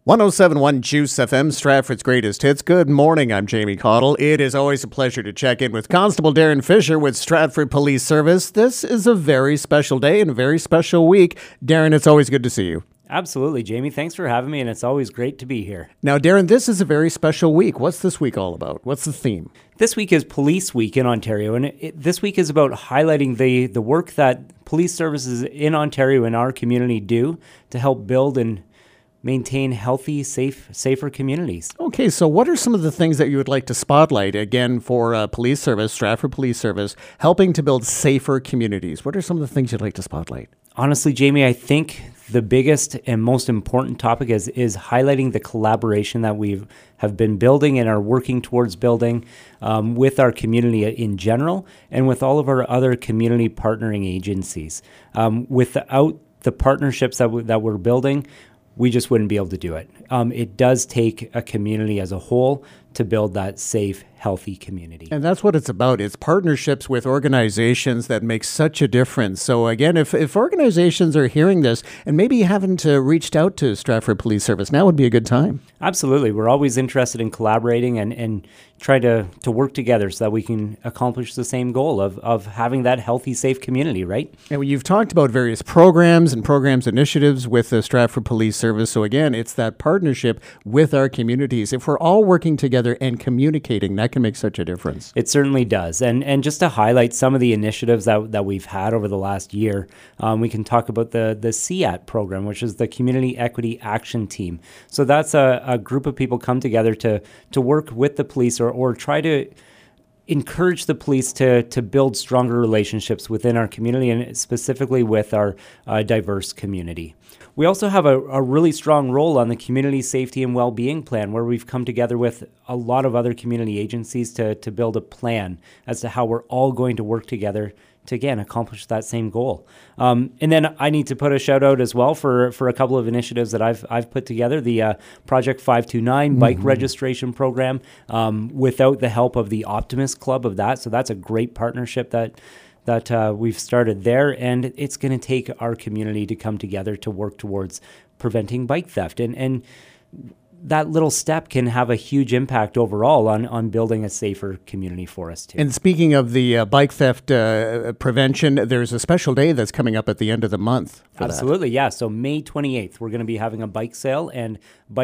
107.1 Juice FM, Stratford's greatest hits. Good morning, I'm Jamie Cottle. It is always a pleasure to check in with Constable Darren Fisher with Stratford Police Service. This is a very special day and a very special week. Darren, it's always good to see you. Absolutely, Jamie. Thanks for having me, and it's always great to be here. Now, Darren, this is a very special week. What's this week all about? What's the theme? This week is Police Week in Ontario, and this week is about highlighting the work that police services in Ontario and our community do to help build and maintain healthy, safer communities. Okay, so what are some of the things that you would like to spotlight, again, for police service, Stratford Police Service, helping to build safer communities? What are some of the things you'd like to spotlight? Honestly, Jamie, I think the biggest and most important topic is highlighting the collaboration that we have been building and are working towards building with our community in general and with all of our other community partnering agencies. Without the partnerships that we're building, we just wouldn't be able to do it. It does take a community as a whole to build that safe, healthy community. And that's what it's about. It's partnerships with organizations that make such a difference. So again, if organizations are hearing this and maybe you haven't reached out to Stratford Police Service, now would be a good time. Absolutely. We're always interested in collaborating and try to work together so that we can accomplish the same goal of having that healthy, safe community, right? And you've talked about various programs initiatives with the Stratford Police Service. So again, it's that partnership with our communities. If we're all working together and communicating, that can make such a difference. It certainly does. And just to highlight some of the initiatives that we've had over the last year, we can talk about the CEAT program, which is the Community Equity Action Team. So that's a group of people come together to work with the police or try to encourage the police to build stronger relationships within our community and specifically with our diverse community. We also have a really strong role on the Community Safety and Wellbeing Plan, where we've come together with a lot of other community agencies to build a plan as to how we're all going to work together to, again, accomplish that same goal. And then I need to put a shout out as well for a couple of initiatives that I've put together. The Project 529 bike registration program, without the help of the Optimist Club of that. So that's a great partnership that we've started there, and it's going to take our community to come together to work towards preventing bike theft. And that little step can have a huge impact overall on building a safer community for us too. And speaking of the bike theft prevention, there's a special day that's coming up at the end of the month for Absolutely, yeah. So May 28th, we're going to be having a bike sale and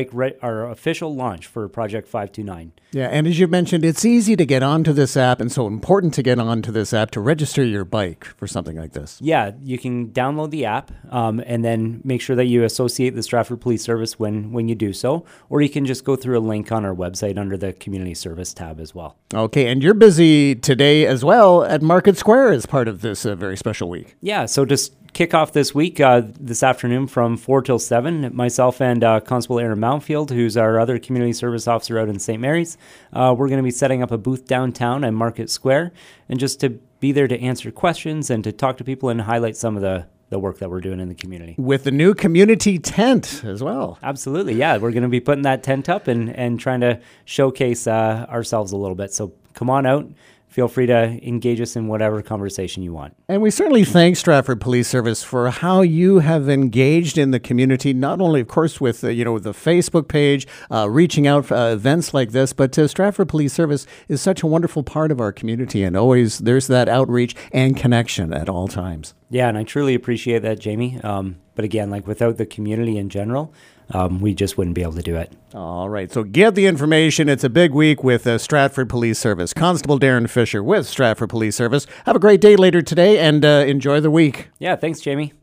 our official launch for Project 529. Yeah, and as you mentioned, it's easy to get onto this app and so important to get onto this app to register your bike for something like this. Yeah, you can download the app and then make sure that you associate the Stratford Police Service when you do so, or you can just go through a link on our website under the Community Service tab as well. Okay, and you're busy today as well at Market Square as part of this very special week. Yeah, so just kick off this week, this afternoon from 4 till 7, myself and Constable Aaron Mountfield, who's our other community service officer out in St. Mary's, we're going to be setting up a booth downtown at Market Square, and just to be there to answer questions and to talk to people and highlight some of the work that we're doing in the community. With the new community tent as well. Absolutely, yeah. We're going to be putting that tent up and trying to showcase ourselves a little bit. So come on out. Feel free to engage us in whatever conversation you want. And we certainly thank Stratford Police Service for how you have engaged in the community, not only, of course, with the Facebook page, reaching out for events like this, but Stratford Police Service is such a wonderful part of our community, and always there's that outreach and connection at all times. Yeah, and I truly appreciate that, Jamie. But again, without the community in general, we just wouldn't be able to do it. All right. So get the information. It's a big week with Stratford Police Service. Constable Darren Fisher with Stratford Police Service. Have a great day later today and enjoy the week. Yeah. Thanks, Jamie.